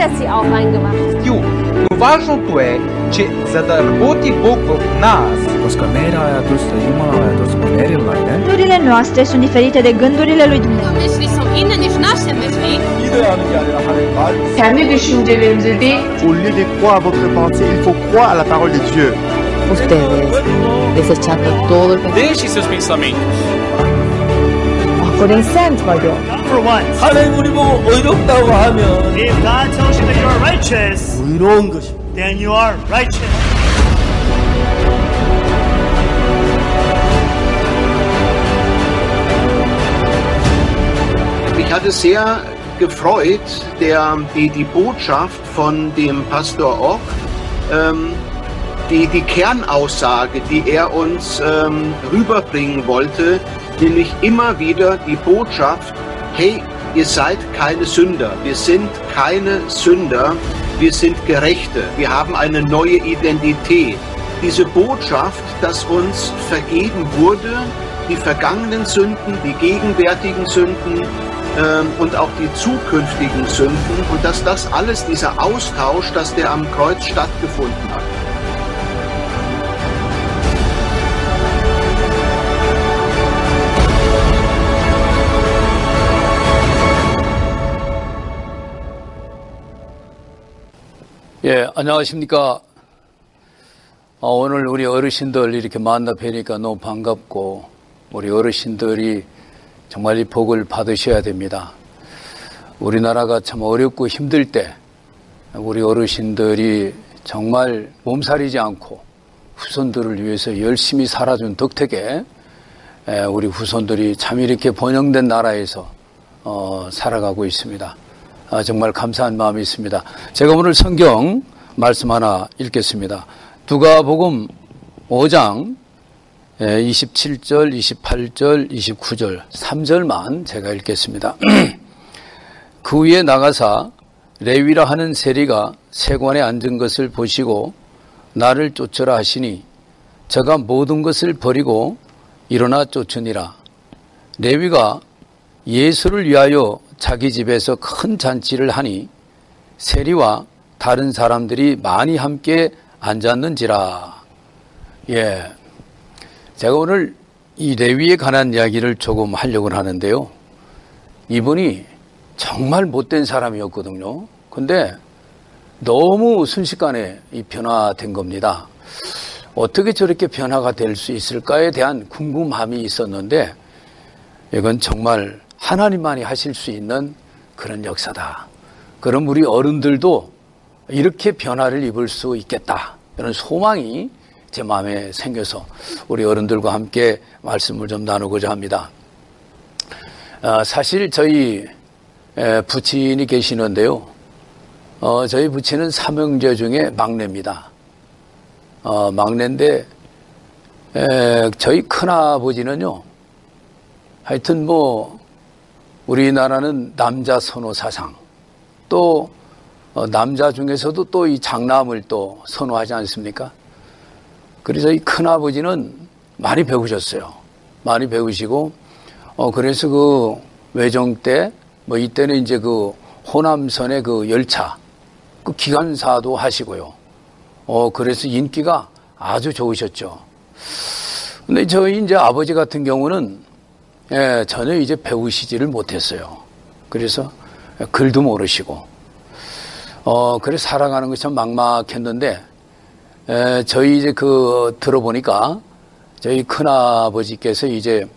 si auch reingemacht. Ju, no važno to je, че за да работи Бог в нас, koska meidän ajatus ja Jumalan ajatus on erilainen, Gândurile noastre sunt diferite de gândurile lui Dumnezeu. Kendi düşüncelerimizi değil, Au lieu de croire à votre pensée, il faut croire à la parole de Dieu. Ustedes, desechando todo el pensamiento. Deixe seus pensamentos. Akkor én szent vagyok. For once, 하나님 우리 보고 의롭다고 하면 if God tells you that you are righteous, 의로운 것입니다. then you are righteous. Mich hatte sehr gefreut, die Botschaft von dem Pastor Ock, die Kernaussage, die er uns rüberbringen wollte, nämlich immer wieder die Botschaft, hey, ihr seid keine Sünder, wir sind keine Sünder, wir sind Gerechte, wir haben eine neue Identität. Diese Botschaft, dass uns vergeben wurde, die vergangenen Sünden, die gegenwärtigen Sünden und auch die zukünftigen Sünden und dass das alles, dieser Austausch, dass der am Kreuz stattgefunden hat. 예, 안녕하십니까. 오늘 우리 어르신들 이렇게 만나 뵈니까 너무 반갑고, 우리 어르신들이 정말 이 복을 받으셔야 됩니다. 우리나라가 참 어렵고 힘들 때 우리 어르신들이 정말 몸살이지 않고 후손들을 위해서 열심히 살아준 덕택에 우리 후손들이 참 이렇게 번영된 나라에서 살아가고 있습니다. 정말 감사한 마음이 있습니다. 제가 오늘 성경 말씀 하나 읽겠습니다. 누가복음 5장 27절, 28절, 29절, 3절만 제가 읽겠습니다. 그 위에 나가사 레위라 하는 세리가 세관에 앉은 것을 보시고 나를 쫓으라 하시니 저가 모든 것을 버리고 일어나 쫓으니라. 레위가 예수를 위하여 자기 집에서 큰 잔치를 하니 세리와 다른 사람들이 많이 함께 앉았는지라. 예, 제가 오늘 이 레위에 관한 이야기를 조금 하려고 하는데요. 이분이 정말 못된 사람이었거든요. 근데 너무 순식간에 이 변화된 겁니다. 어떻게 저렇게 변화가 될 수 있을까에 대한 궁금함이 있었는데 이건 정말 하나님만이 하실 수 있는 그런 역사다. 그럼 우리 어른들도 이렇게 변화를 입을 수 있겠다. 이런 소망이 제 마음에 생겨서 우리 어른들과 함께 말씀을 좀 나누고자 합니다. 사실 저희 부친이 계시는데요. 저희 부친은 삼형제 중에 막내입니다. 막내인데 저희 큰아버지는요. 하여튼 우리나라는 남자 선호 사상, 또 남자 중에서도 또 이 장남을 또 선호하지 않습니까? 그래서 이 큰아버지는 많이 배우셨어요. 많이 배우시고 그래서 그 외정 때 이때는 이제 그 호남선의 그 열차 그 기관사도 하시고요. 그래서 인기가 아주 좋으셨죠. 근데 저희 이제 아버지 같은 경우는 전혀 이제 배우시지를 못했어요. 그래서 글도 모르시고, 그래서 살아가는 것이 참 막막했는데, 저희 이제 들어보니까, 저희 큰아버지께서 이제,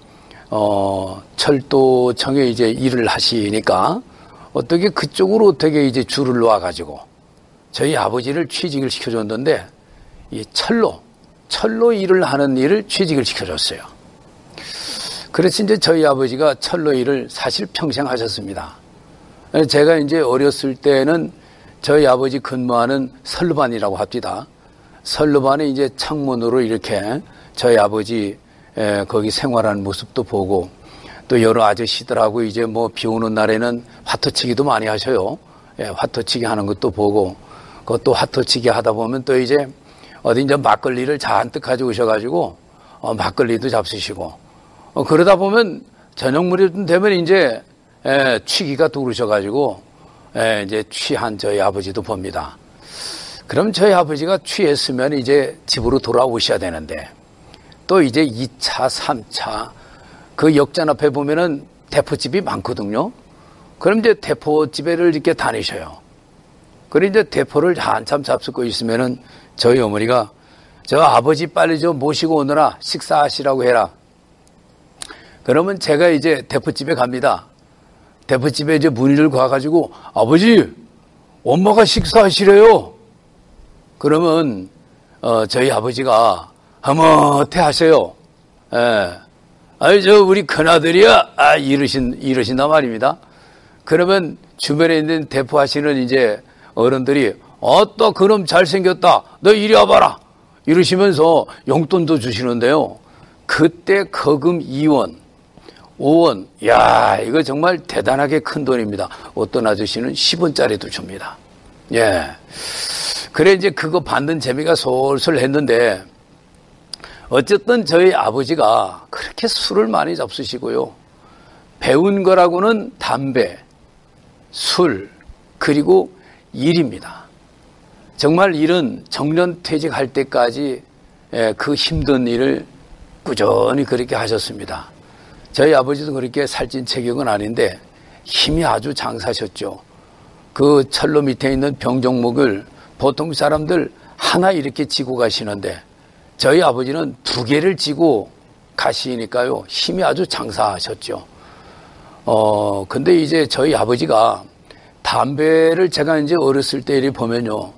철도청에 이제 일을 하시니까, 어떻게 그쪽으로 어떻게 이제 줄을 놓아가지고, 저희 아버지를 취직을 시켜줬는데, 이 철로 일을 하는 일을 취직을 시켜줬어요. 그래서 이제 저희 아버지가 철로 일을 사실 평생 하셨습니다. 제가 이제 어렸을 때는 저희 아버지 근무하는 선루반이라고 합니다. 선루반에 이제 창문으로 이렇게 저희 아버지 거기 생활하는 모습도 보고 또 여러 아저씨들하고 이제 비 오는 날에는 화터치기도 많이 하셔요. 화터치기 하는 것도 보고 그것도 화터치기 하다 보면 또 이제 어디 이제 막걸리를 잔뜩 가지고 오셔가지고 막걸리도 잡수시고 그러다 보면 저녁 무렵 되면 이제 취기가 또 그러셔가지고 이제 취한 저희 아버지도 봅니다. 그럼 저희 아버지가 취했으면 이제 집으로 돌아오셔야 되는데 또 이제 2차, 3차 그 역전 앞에 보면은 대포집이 많거든요. 그럼 이제 대포집에를 이렇게 다니셔요. 그리고 이제 대포를 한참 잡수고 있으면은 저희 어머니가 저 아버지 빨리 좀 모시고 오느라 식사하시라고 해라. 그러면 제가 이제 대포집에 갑니다. 대포집에 이제 문을 가가지고 아버지 엄마가 식사하시래요. 그러면 저희 아버지가 허뭇해 하세요. 아니 저 우리 큰아들이야 이러신단 말입니다. 그러면 주변에 있는 대포하시는 이제 어른들이 또 그럼 잘생겼다 너 이리 와봐라 이러시면서 용돈도 주시는데요. 그때 거금 2원 5원 야 이거 정말 대단하게 큰 돈입니다. 어떤 아저씨는 10원짜리도 줍니다. 예. 그래 이제 그거 받는 재미가 솔솔 했는데 어쨌든 저희 아버지가 그렇게 술을 많이 잡수시고요. 배운 거라고는 담배, 술, 그리고 일입니다. 정말 일은 정년퇴직할 때까지 그 힘든 일을 꾸준히 그렇게 하셨습니다. 저희 아버지도 그렇게 살찐 체격은 아닌데 힘이 아주 장사셨죠. 그 철로 밑에 있는 병종목을 보통 사람들 하나 이렇게 지고 가시는데 저희 아버지는 2개를 지고 가시니까요. 힘이 아주 장사하셨죠. 근데 이제 저희 아버지가 담배를 제가 이제 어렸을 때 이렇게 보면요.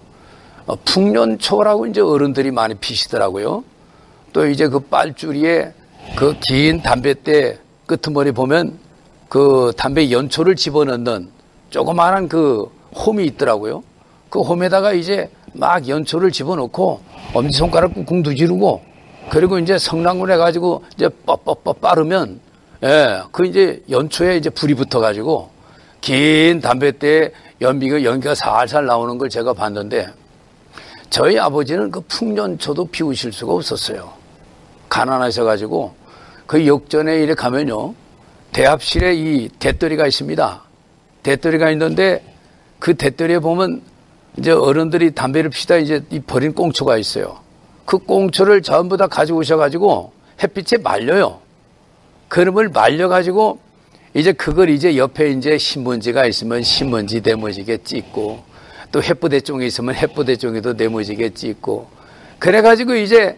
풍년초라고 이제 어른들이 많이 피시더라고요. 또 이제 그 빨주리에 그 긴 담뱃대 끄트머리 보면 그 담배 연초를 집어넣는 조그마한 그 홈이 있더라고요. 그 홈에다가 이제 막 연초를 집어넣고 엄지손가락 꾹꾹 두지르고 그리고 이제 성랑을 해가지고 이제 뻑뻑뻑 빠르면 그 이제 연초에 이제 불이 붙어가지고 긴 담뱃대에 연기가 살살 나오는 걸 제가 봤는데 저희 아버지는 그 풍년초도 피우실 수가 없었어요. 가난하셔가지고 그 역전에 이래 가면요. 대합실에 이 대떨이가 있습니다. 대떨이가 있는데 그 대떨이에 보면 이제 어른들이 담배를 피다 이제 이 버린 꽁초가 있어요. 그 꽁초를 전부 다 가지고 오셔가지고 햇빛에 말려요. 그름을 말려가지고 이제 그걸 이제 옆에 이제 신문지가 있으면 신문지 네모지게 찍고 또 햇부대종이 있으면 햇부대종이도 네모지게 찍고 그래가지고 이제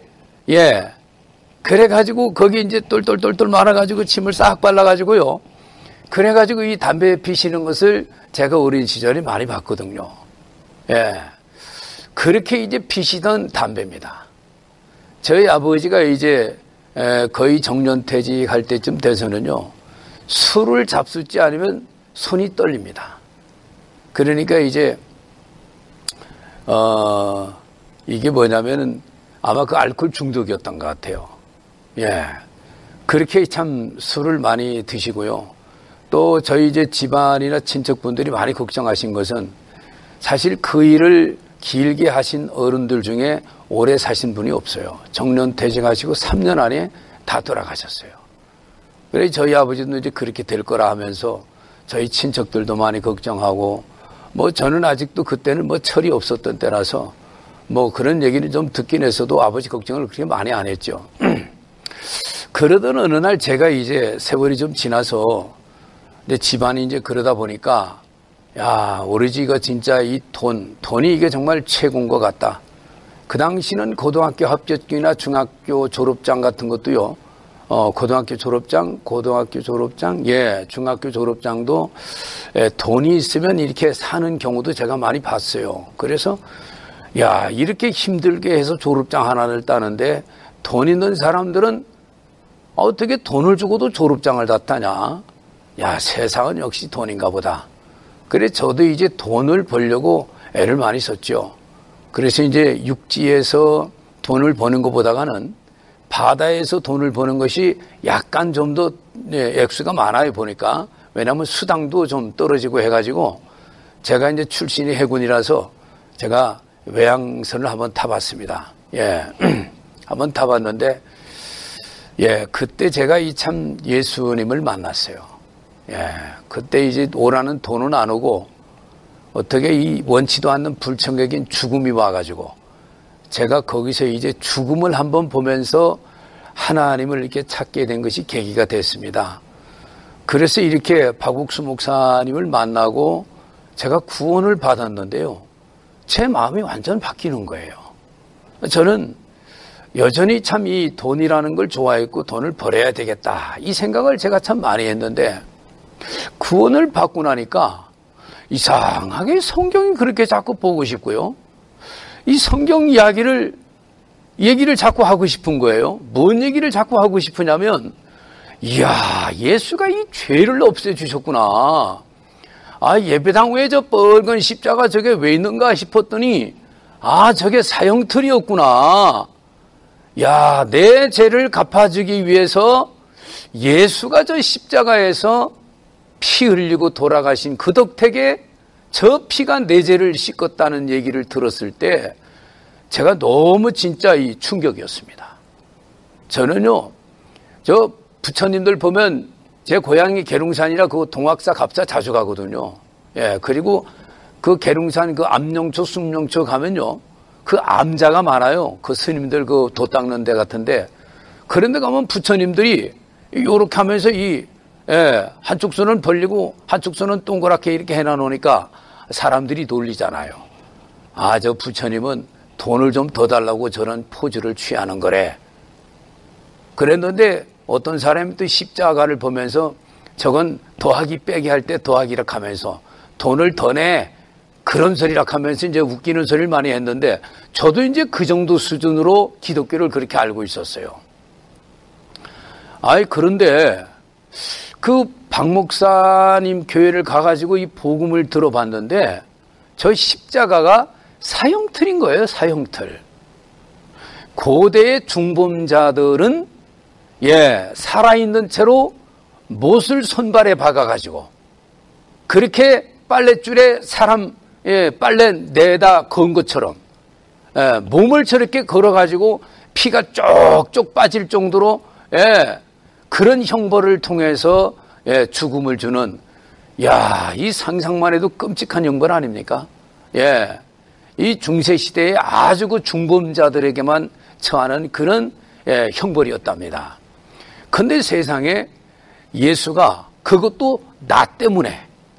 그래가지고 거기 이제 똘똘똘똘 말아가지고 침을 싹 발라가지고요. 그래가지고 이 담배 피시는 것을 제가 어린 시절에 많이 봤거든요. 그렇게 이제 피시던 담배입니다. 저희 아버지가 이제 거의 정년퇴직할 때쯤 돼서는요. 술을 잡수지 않으면 손이 떨립니다. 그러니까 이제 이게 뭐냐면은 아마 그 알코올 중독이었던 것 같아요. 그렇게 참 술을 많이 드시고요. 또 저희 이제 집안이나 친척분들이 많이 걱정하신 것은 사실 그 일을 길게 하신 어른들 중에 오래 사신 분이 없어요. 정년퇴직하시고 3년 안에 다 돌아가셨어요. 그래서 저희 아버지도 이제 그렇게 될 거라 하면서 저희 친척들도 많이 걱정하고 뭐 저는 아직도 그때는 뭐 철이 없었던 때라서 뭐 그런 얘기를 좀 듣긴 했어도 아버지 걱정을 그렇게 많이 안 했죠. 그러던 어느 날 제가 이제 세월이 좀 지나서 이제 집안이 이제 그러다 보니까 야, 오로지 이거 진짜 이 돈이 이게 정말 최고인 것 같다. 그 당시는 고등학교 합격이나 중학교 졸업장 같은 것도요. 고등학교 졸업장, 중학교 졸업장도 돈이 있으면 이렇게 사는 경우도 제가 많이 봤어요. 그래서 야, 이렇게 힘들게 해서 졸업장 하나를 따는데 돈 있는 사람들은 어떻게 돈을 주고도 졸업장을 다 따냐? 야, 세상은 역시 돈인가 보다. 그래 저도 이제 돈을 벌려고 애를 많이 썼죠. 그래서 이제 육지에서 돈을 버는 것보다는 바다에서 돈을 버는 것이 약간 좀 더 액수가 많아요 보니까. 왜냐하면 수당도 좀 떨어지고 해가지고 제가 이제 출신이 해군이라서 제가 외항선을 한번 타봤습니다. 한번 타봤는데 그때 제가 이 참 예수님을 만났어요. 그때 이제 오라는 돈은 안 오고 어떻게 이 원치도 않는 불청객인 죽음이 와가지고 제가 거기서 이제 죽음을 한번 보면서 하나님을 이렇게 찾게 된 것이 계기가 됐습니다. 그래서 이렇게 박욱수 목사님을 만나고 제가 구원을 받았는데요. 제 마음이 완전 바뀌는 거예요. 저는 여전히 참 이 돈이라는 걸 좋아했고 돈을 벌어야 되겠다 이 생각을 제가 참 많이 했는데 구원을 받고 나니까 이상하게 성경이 그렇게 자꾸 보고 싶고요. 이 성경 얘기를 자꾸 하고 싶은 거예요. 뭔 얘기를 자꾸 하고 싶으냐면 이야 예수가 이 죄를 없애주셨구나. 아 예배당 외에 저 빨간 십자가 저게 왜 있는가 싶었더니 아 저게 사형틀이었구나. 야 내 죄를 갚아주기 위해서 예수가 저 십자가에서 피 흘리고 돌아가신 그 덕택에 저 피가 내 죄를 씻었다는 얘기를 들었을 때 제가 너무 진짜 이 충격이었습니다. 저는요, 저 부처님들 보면 제 고향이 계룡산이라 그 동학사 갑사 자주 가거든요. 예, 그리고 그 계룡산 그 암룡초, 숭룡초 가면요, 그 암자가 많아요. 그 스님들 그 도 닦는 데 같은데 그런데 가면 부처님들이 요렇게 하면서 한쪽 손은 벌리고 한쪽 손은 동그랗게 이렇게 해놔놓으니까 사람들이 놀리잖아요. 아, 저 부처님은 돈을 좀 더 달라고 저런 포즈를 취하는 거래. 그랬는데 어떤 사람이 또 십자가를 보면서 저건 더하기 빼기 할 때 더하기라 하면서 돈을 더 내. 그런 소리라 하면서 이제 웃기는 소리를 많이 했는데 저도 이제 그 정도 수준으로 기독교를 그렇게 알고 있었어요. 아이, 그런데 그 박 목사님 교회를 가가지고 이 복음을 들어봤는데 저 십자가가 사형틀인 거예요, 사형틀. 고대의 중범자들은 살아있는 채로 못을 손발에 박아가지고 그렇게 빨랫줄에 사람 빨래 내다 건 것처럼 몸을 저렇게 걸어가지고 피가 쪽쪽 빠질 정도로 그런 형벌을 통해서 죽음을 주는 이 상상만 해도 끔찍한 형벌 아닙니까? 이 중세시대에 아주 그 중범자들에게만 처하는 그런 형벌이었답니다. 그런데 세상에 예수가 그것도 나 때문에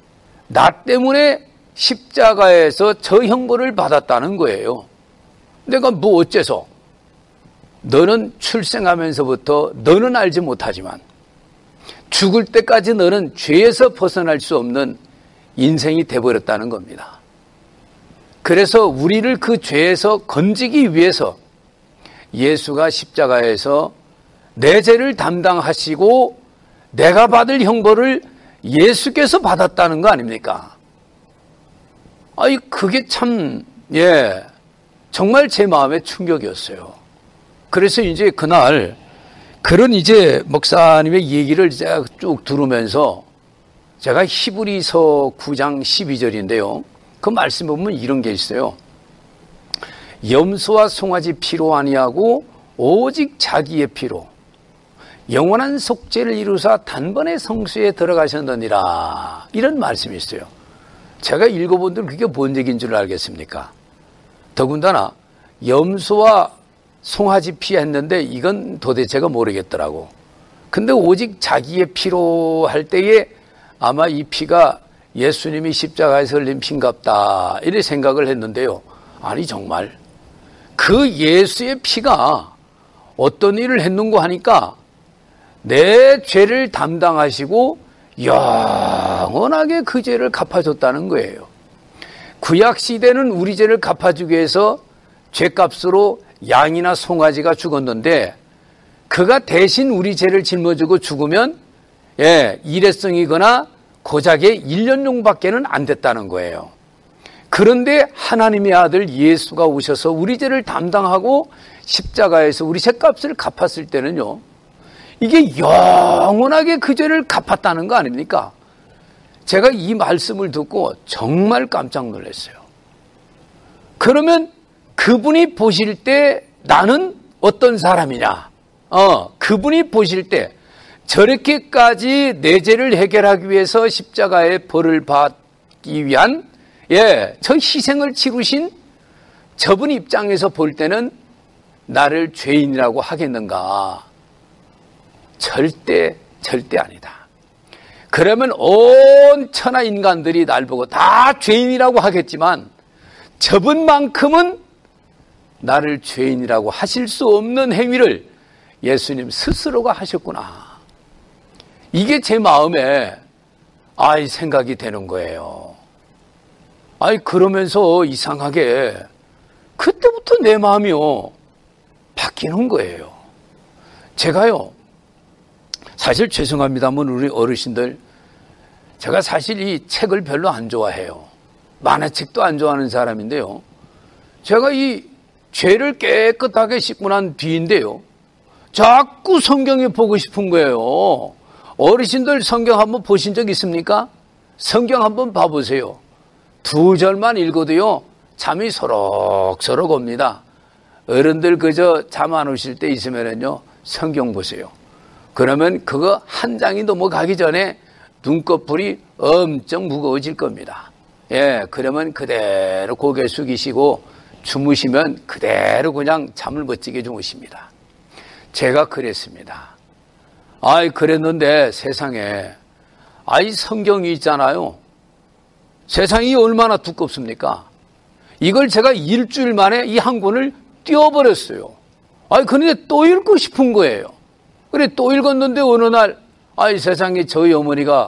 십자가에서 저 형벌을 받았다는 거예요. 내가 뭐 어째서? 너는 출생하면서부터 너는 알지 못하지만 죽을 때까지 너는 죄에서 벗어날 수 없는 인생이 돼버렸다는 겁니다. 그래서 우리를 그 죄에서 건지기 위해서 예수가 십자가에서 내 죄를 담당하시고 내가 받을 형벌을 예수께서 받았다는 거 아닙니까? 아이, 그게 참, 정말 제 마음에 충격이었어요. 그래서 이제 그날, 그런 이제 목사님의 얘기를 제가 쭉 들으면서 제가 히브리서 9장 12절인데요. 그 말씀 보면 이런 게 있어요. 염소와 송아지 피로 아니하고 오직 자기의 피로 영원한 속죄를 이루사 단번에 성수에 들어가셨느니라. 이런 말씀이 있어요. 제가 읽어본들 그게 뭔 얘기인 줄 알겠습니까? 더군다나 염소와 송아지 피 했는데 이건 도대체가 모르겠더라고. 근데 오직 자기의 피로 할 때에 아마 이 피가 예수님이 십자가에서 흘린 피인갑다 이렇게 생각을 했는데요. 아니 정말 그 예수의 피가 어떤 일을 했는고 하니까 내 죄를 담당하시고 영원하게 그 죄를 갚아줬다는 거예요. 구약시대는 우리 죄를 갚아주기 위해서 죄값으로 양이나 송아지가 죽었는데 그가 대신 우리 죄를 짊어지고 죽으면 일회성이거나 고작의 1년용밖에는 안 됐다는 거예요. 그런데 하나님의 아들 예수가 오셔서 우리 죄를 담당하고 십자가에서 우리 죄값을 갚았을 때는요, 이게 영원하게 그 죄를 갚았다는 거 아닙니까? 제가 이 말씀을 듣고 정말 깜짝 놀랐어요. 그러면 그분이 보실 때 나는 어떤 사람이냐? 그분이 보실 때 저렇게까지 내 죄를 해결하기 위해서 십자가의 벌을 받기 위한 저 희생을 치르신 저분 입장에서 볼 때는 나를 죄인이라고 하겠는가? 절대 아니다. 그러면 온 천하 인간들이 날 보고 다 죄인이라고 하겠지만 저분만큼은 나를 죄인이라고 하실 수 없는 행위를 예수님 스스로가 하셨구나. 이게 제 마음에 생각이 되는 거예요. 그러면서 이상하게 그때부터 내 마음이요 바뀌는 거예요. 제가요 사실 죄송합니다만 우리 어르신들, 제가 사실 이 책을 별로 안 좋아해요. 만화책도 안 좋아하는 사람인데요, 제가 이 죄를 깨끗하게 씻고 난 뒤인데요, 자꾸 성경에 보고 싶은 거예요. 어르신들 성경 한번 보신 적 있습니까? 성경 한번 봐보세요. 2절만 읽어도요 잠이 소록소록 옵니다. 어른들 그저 잠 안 오실 때 있으면은요 성경 보세요. 그러면 그거 한 장이 넘어가기 전에 눈꺼풀이 엄청 무거워질 겁니다. 그러면 그대로 고개 숙이시고 주무시면 그대로 그냥 잠을 멋지게 주무십니다. 제가 그랬습니다. 그랬는데 세상에 성경이 있잖아요. 세상이 얼마나 두껍습니까? 이걸 제가 일주일 만에 이 한 권을 띄워버렸어요. 그런데 또 읽고 싶은 거예요. 그래 또 읽었는데 어느 날 세상에 저희 어머니가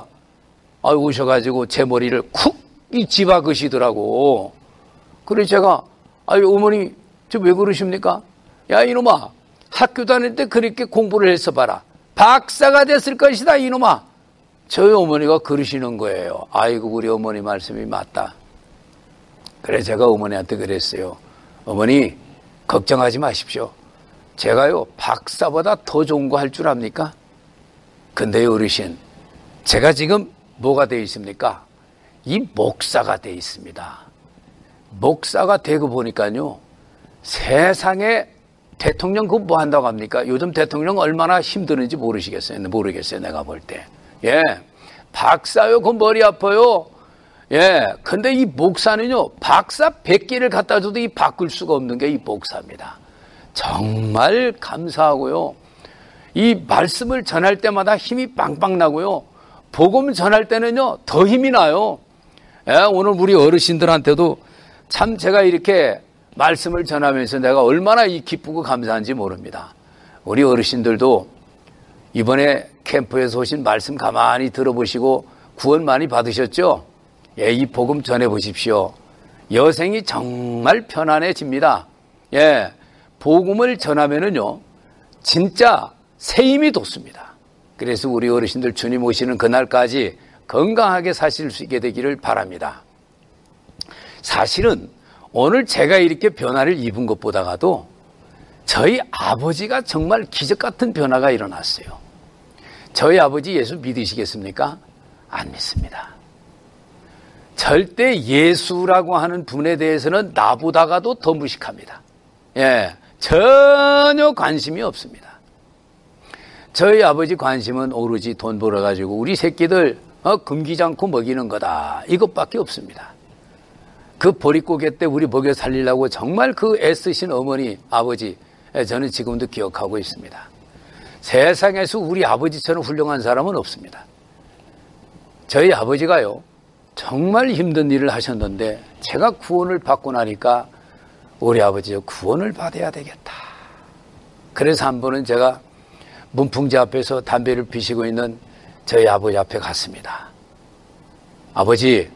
오셔가지고 제 머리를 쿡 집어그시더라고. 그래 제가 어머니 저 왜 그러십니까? 야 이놈아, 학교 다닐 때 그렇게 공부를 해서 봐라, 박사가 됐을 것이다 이놈아. 저희 어머니가 그러시는 거예요. 우리 어머니 말씀이 맞다. 그래 제가 어머니한테 그랬어요. 어머니 걱정하지 마십시오. 제가요 박사보다 더 좋은 거 할 줄 압니까? 근데 어르신, 제가 지금 뭐가 되어 있습니까? 이 목사가 되어 있습니다. 목사가 되고 보니까요, 세상에 대통령 그거 뭐 한다고 합니까? 요즘 대통령 얼마나 힘드는지 모르겠어요 내가 볼 때. 박사요 그 머리 아파요. 근데 이 목사는요 박사 100개를 갖다 줘도 이 바꿀 수가 없는 게 이 목사입니다. 정말 감사하고요, 이 말씀을 전할 때마다 힘이 빵빵 나고요, 복음 전할 때는요 더 힘이 나요. 오늘 우리 어르신들한테도 참 제가 이렇게 말씀을 전하면서 내가 얼마나 이 기쁘고 감사한지 모릅니다. 우리 어르신들도 이번에 캠프에서 오신 말씀 가만히 들어보시고 구원 많이 받으셨죠? 이 복음 전해보십시오. 여생이 정말 편안해집니다. 복음을 전하면은요 진짜 새 힘이 돋습니다. 그래서 우리 어르신들 주님 오시는 그날까지 건강하게 사실 수 있게 되기를 바랍니다. 사실은 오늘 제가 이렇게 변화를 입은 것보다가도 저희 아버지가 정말 기적 같은 변화가 일어났어요. 저희 아버지 예수 믿으시겠습니까? 안 믿습니다. 절대 예수라고 하는 분에 대해서는 나보다가도 더 무식합니다. 전혀 관심이 없습니다. 저희 아버지 관심은 오로지 돈 벌어가지고 우리 새끼들 금기지 않고 먹이는 거다, 이것밖에 없습니다. 그 보릿고개 때 우리 먹여 살리려고 정말 그 애쓰신 어머니, 아버지, 저는 지금도 기억하고 있습니다. 세상에서 우리 아버지처럼 훌륭한 사람은 없습니다. 저희 아버지가요 정말 힘든 일을 하셨는데 제가 구원을 받고 나니까 우리 아버지 구원을 받아야 되겠다. 그래서 한 번은 제가 문풍지 앞에서 담배를 피시고 있는 저희 아버지 앞에 갔습니다. 아버지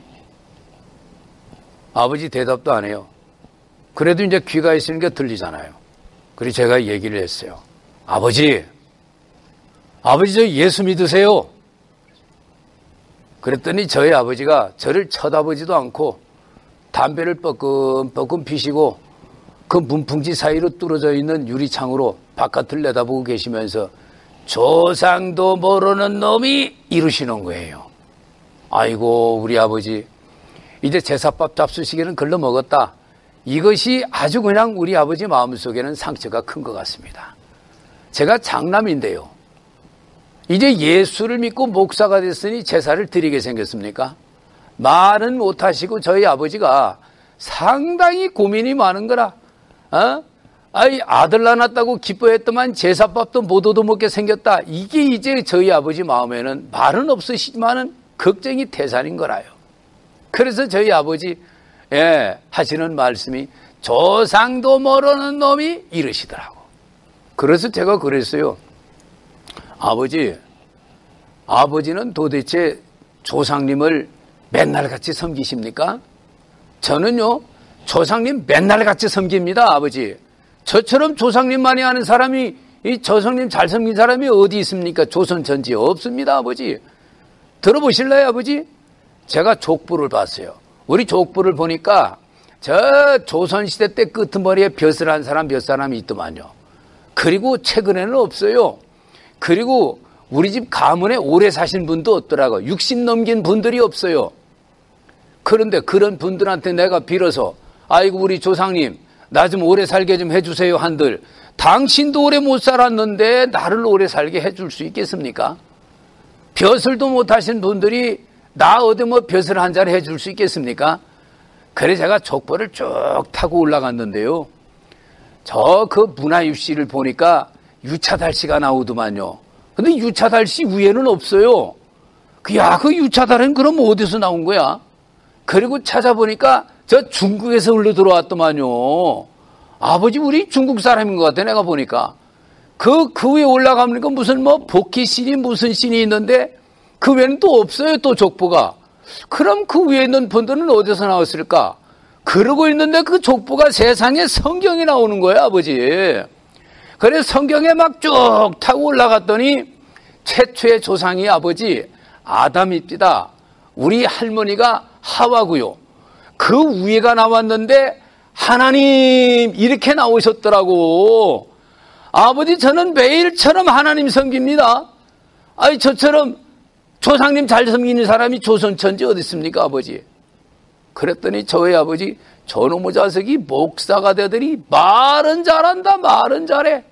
대답도 안 해요. 그래도 이제 귀가 있으니까 들리잖아요. 그래서 제가 얘기를 했어요. 아버지 저 예수 믿으세요? 그랬더니 저희 아버지가 저를 쳐다보지도 않고 담배를 뻐끔뻐끔 피시고 그 문풍지 사이로 뚫어져 있는 유리창으로 바깥을 내다보고 계시면서 조상도 모르는 놈이 이러시는 거예요. 아이고 우리 아버지 이제 제사밥 잡수시기는 글러 먹었다. 이것이 아주 그냥 우리 아버지 마음속에는 상처가 큰 것 같습니다. 제가 장남인데요, 이제 예수를 믿고 목사가 됐으니 제사를 드리게 생겼습니까? 말은 못하시고 저희 아버지가 상당히 고민이 많은 거라. 아이 아들 낳았다고 기뻐했더만 제사밥도 못 얻어먹게 생겼다. 이게 이제 저희 아버지 마음에는 말은 없으시지만은 걱정이 태산인 거라요. 그래서 저희 아버지 하시는 말씀이 조상도 모르는 놈이 이러시더라고. 그래서 제가 그랬어요. 아버지는 도대체 조상님을 맨날 같이 섬기십니까? 저는요 조상님 맨날 같이 섬깁니다. 아버지, 저처럼 조상님만이 아는 사람이, 이 조상님 잘 섬긴 사람이 어디 있습니까? 조선 전지에 없습니다. 아버지, 들어보실래요? 아버지, 제가 족부를 봤어요. 우리 족부를 보니까 저 조선시대 때 끄트머리에 벼슬 한 사람 몇 사람이 있더만요. 그리고 최근에는 없어요. 그리고 우리 집 가문에 오래 사신 분도 없더라고요. 60 넘긴 분들이 없어요. 그런데 그런 분들한테 내가 빌어서 아이고 우리 조상님 나 좀 오래 살게 좀 해주세요 한들, 당신도 오래 못 살았는데 나를 오래 살게 해줄 수 있겠습니까? 벼슬도 못 하신 분들이 나 어디 뭐 벼슬 한 자리 해줄 수 있겠습니까? 그래 제가 족보를 쭉 타고 올라갔는데요, 저 그 문화유씨를 보니까 유차달씨가 나오더만요. 근데 유차달씨 위에는 없어요. 그 유차달은 그럼 어디서 나온 거야? 그리고 찾아보니까 저 중국에서 흘러 들어왔더만요. 아버지 우리 중국 사람인 것 같아. 내가 보니까 그 위에 올라가니까 무슨 뭐 복희신이 무슨 신이 있는데 그 외에는 또 없어요. 또 족보가. 그럼 그 위에 있는 분들은 어디서 나왔을까? 그러고 있는데 그 족보가 세상에 성경이 나오는 거예요. 아버지. 그래서 성경에 막 쭉 타고 올라갔더니 최초의 조상이 아버지 아담입니다. 우리 할머니가 하와고요. 그 위에가 나왔는데 하나님 이렇게 나오셨더라고. 아버지 저는 매일처럼 하나님 섬깁니다. 아니 저처럼 조상님 잘 섬기는 사람이 조선천지 어디 있습니까? 아버지. 그랬더니 저희 아버지 저놈의 자식이 목사가 되더니 말은 잘한다. 말은 잘해.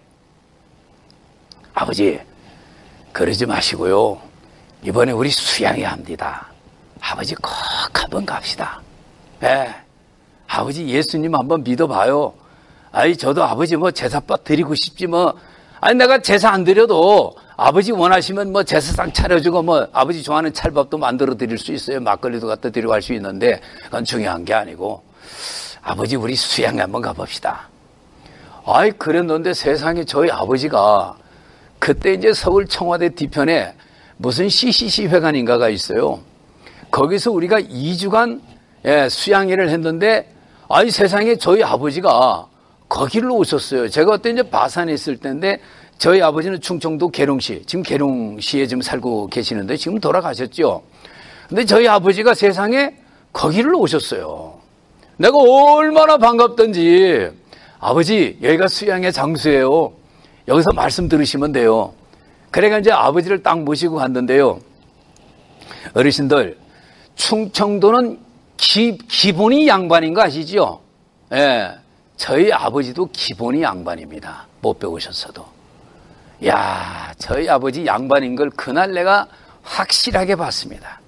아버지 그러지 마시고요, 이번에 우리 수양해야 합니다. 아버지 꼭 한번 갑시다. 아버지 예수님 한번 믿어봐요. 아니 저도 아버지 뭐 제사밥 드리고 싶지 뭐. 아니 내가 제사 안 드려도 아버지 원하시면 뭐 제사상 차려주고 뭐 아버지 좋아하는 찰밥도 만들어 드릴 수 있어요. 막걸리도 갖다 드리고 할 수 있는데 그건 중요한 게 아니고 아버지 우리 수양에 한번 가봅시다. 아이 그랬는데 세상에 저희 아버지가 그때 이제 서울 청와대 뒤편에 무슨 CCC 회관인가가 있어요. 거기서 우리가 2주간 수양회를 했는데 아이 세상에 저희 아버지가 거기를 오셨어요. 제가 그때 이제 바산에 있을 때인데 저희 아버지는 충청도 계룡시, 지금 계룡시에 지금 살고 계시는데 지금 돌아가셨죠. 근데 저희 아버지가 세상에 거기를 오셨어요. 내가 얼마나 반갑던지. 아버지 여기가 수양회 장소예요. 여기서 말씀 들으시면 돼요. 그래가 이제 아버지를 딱 모시고 갔는데요. 어르신들, 충청도는 기본이 양반인 거 아시죠? 저희 아버지도 기본이 양반입니다. 못 배우셨어도. 야, 저희 아버지 양반인 걸 그날 내가 확실하게 봤습니다.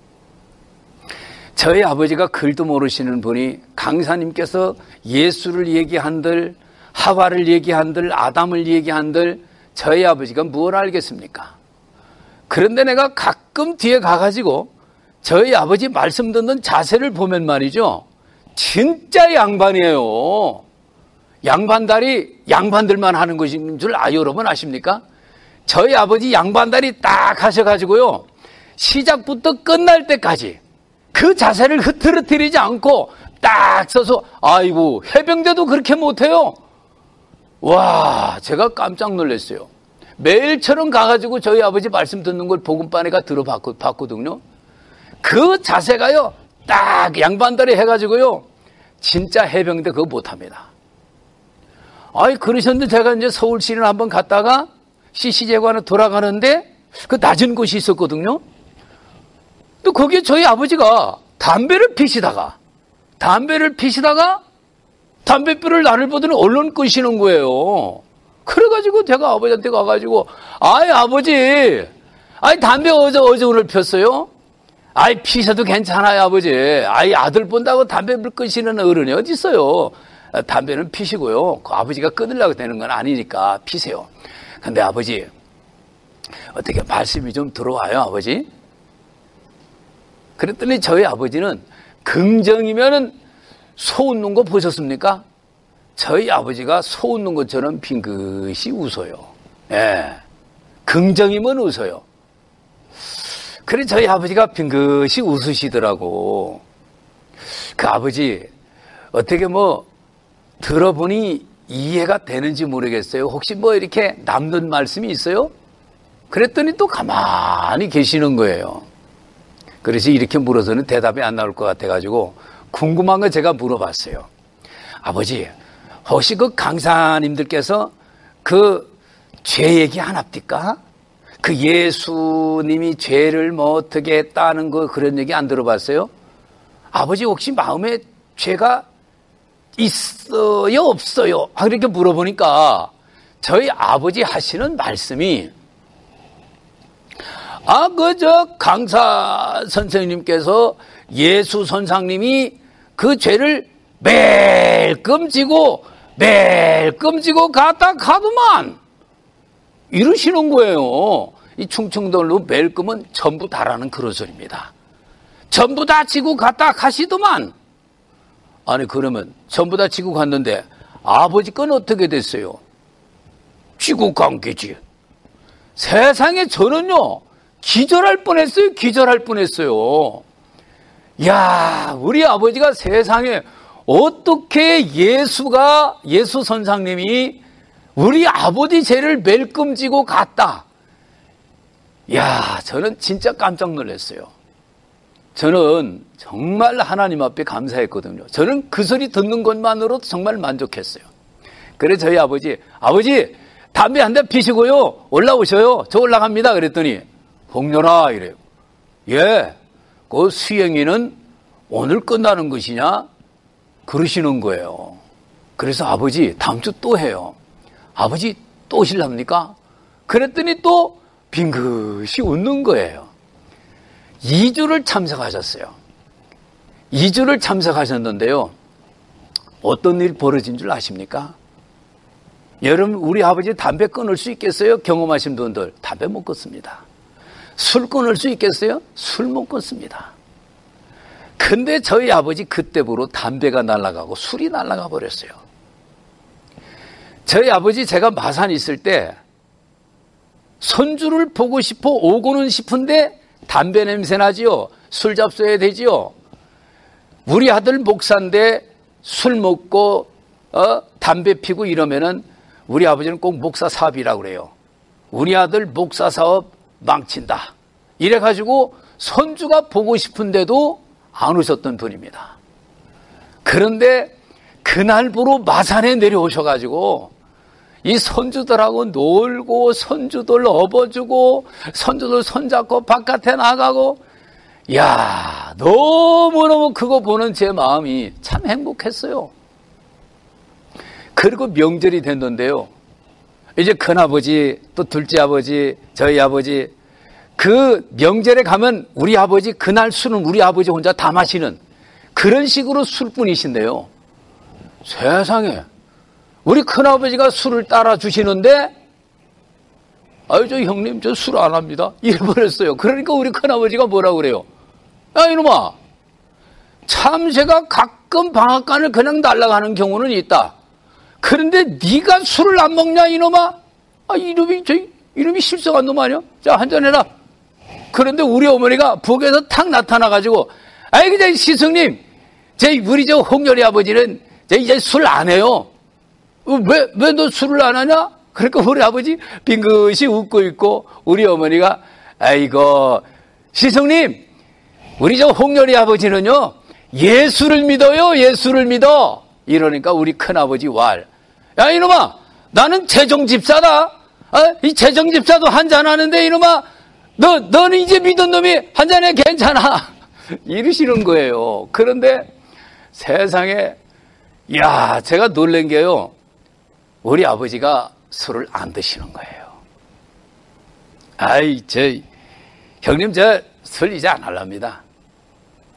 저희 아버지가 글도 모르시는 분이 강사님께서 예수를 얘기한들, 하와를 얘기한들, 아담을 얘기한들 저희 아버지가 뭘 알겠습니까? 그런데 내가 가끔 뒤에 가가지고 저희 아버지 말씀 듣는 자세를 보면 말이죠, 진짜 양반이에요. 양반다리 양반들만 하는 것인 줄 여러분 아십니까? 저희 아버지 양반다리 딱 하셔가지고요, 시작부터 끝날 때까지 그 자세를 흐트러뜨리지 않고 딱 서서, 아이고 해병대도 그렇게 못해요. 와, 제가 깜짝 놀랐어요. 매일처럼 가가지고 저희 아버지 말씀 듣는 걸 복음반에가 들어봤거든요. 그 자세가요, 딱 양반다리 해가지고요, 진짜 해병대 그거 못합니다. 아이 그러셨는데 제가 이제 서울시를 한번 갔다가 CC제관에 돌아가는데 그 낮은 곳이 있었거든요. 또 거기에 저희 아버지가 담배를 피시다가 담배불을 나를 보더니 얼른 끄시는 거예요. 그래가지고 제가 아버지한테 가가지고, 아이 아버지, 아이 담배 어제 오늘 폈어요? 아이, 피셔도 괜찮아요, 아버지. 아이, 아들 본다고 담배 불 끄시는 어른이 어디 있어요? 담배는 피시고요. 그 아버지가 끊으려고 되는 건 아니니까 피세요. 근데 아버지, 어떻게 말씀이 좀 들어와요, 아버지? 그랬더니 저희 아버지는 긍정이면은 소 웃는 거 보셨습니까? 저희 아버지가 소 웃는 것처럼 빙긋이 웃어요. 예. 긍정이면 웃어요. 그래 저희 아버지가 빙긋이 웃으시더라고. 그 아버지 어떻게 뭐 들어보니 이해가 되는지 모르겠어요. 혹시 뭐 이렇게 남는 말씀이 있어요? 그랬더니 또 가만히 계시는 거예요. 그래서 이렇게 물어서는 대답이 안 나올 것 같아가지고 궁금한 거 제가 물어봤어요. 아버지, 혹시 그 강사님들께서 그 죄 얘기 안 합니까? 그 예수님이 죄를 뭐 어떻게 했다는 거 그런 얘기 안 들어봤어요? 아버지 혹시 마음에 죄가 있어요? 없어요? 이렇게 물어보니까 저희 아버지 하시는 말씀이 그저 강사 선생님께서 예수 선생님이 그 죄를 멜끔 지고 갔다 가더만 이러시는 거예요. 이 충청도로 멜끔은 전부 다라는 그런 소리입니다. 전부 다 지고 갔다 가시더만. 아니 그러면 전부 다 지고 갔는데 아버지 건 어떻게 됐어요? 지고 간 게지. 세상에 저는요 기절할 뻔했어요. 기절할 뻔했어요. 야, 우리 아버지가 세상에 어떻게 예수 선생님이 우리 아버지 죄를 멜끔 지고 갔다. 야, 저는 진짜 깜짝 놀랐어요. 저는 정말 하나님 앞에 감사했거든요. 저는 그 소리 듣는 것만으로도 정말 만족했어요. 그래 저희 아버지 담배 한 대 피시고요 올라오셔요. 저 올라갑니다. 그랬더니 홍렬아 이래요. 예, 그 수행위는 오늘 끝나는 것이냐? 그러시는 거예요. 그래서 아버지 다음 주 또 해요. 아버지 또 오실랍니까? 그랬더니 또 빙긋이 웃는 거예요. 2주를 참석하셨어요. 2주를 참석하셨는데요. 어떤 일이 벌어진 줄 아십니까? 여러분 우리 아버지 담배 끊을 수 있겠어요? 경험하신 분들 담배 못 끊습니다. 술 끊을 수 있겠어요? 술 못 끊습니다. 근데 저희 아버지 그때부로 담배가 날아가고 술이 날아가 버렸어요. 저희 아버지 제가 마산 있을 때 손주를 보고 싶어 오고는 싶은데 담배 냄새 나지요. 술 잡숴야 되지요. 우리 아들 목사인데 술 먹고 담배 피고 이러면은 우리 아버지는 꼭 목사 사업이라고 그래요. 우리 아들 목사 사업 망친다. 이래가지고 손주가 보고 싶은데도 안 오셨던 분입니다. 그런데 그날부로 마산에 내려오셔가지고 이 손주들하고 놀고 손주들 업어주고 손주들 손잡고 바깥에 나가고 야 너무너무 그거 보는 제 마음이 참 행복했어요. 그리고 명절이 됐는데요. 이제 큰아버지 또 둘째 아버지 저희 아버지 그 명절에 가면 우리 아버지 그날 술은 우리 아버지 혼자 다 마시는 그런 식으로 술뿐이신데요. 세상에 우리 큰아버지가 술을 따라 주시는데 아유 저 형님 저 술 안 합니다 이래버렸어요. 그러니까 우리 큰아버지가 뭐라고 그래요? 야 이놈아 참새가 가끔 방앗간을 그냥 날아가는 경우는 있다. 그런데 네가 술을 안 먹냐 이놈아? 이놈이 실성한 놈 아니야? 자 한잔해라. 그런데 우리 어머니가 북에서 탁 나타나가지고 아이 그냥 시성님 우리 저 홍렬이 아버지는 이제 술 안 해요. 왜 너 술을 안 하냐? 그러니까 우리 아버지 빙긋이 웃고 있고 우리 어머니가 아이고 시성님 우리 저 홍렬이 아버지는요 예수를 믿어요. 예수를 믿어. 이러니까 우리 큰아버지 야 이놈아 나는 재정집사다. 이 재정집사도 한잔하는데 이놈아 너는 이제 믿은 놈이 한잔해 괜찮아. 이러시는 거예요. 그런데 세상에 야 제가 놀란 게요. 우리 아버지가 술을 안 드시는 거예요. 아이 형님 저 술 이제 안 할랍니다.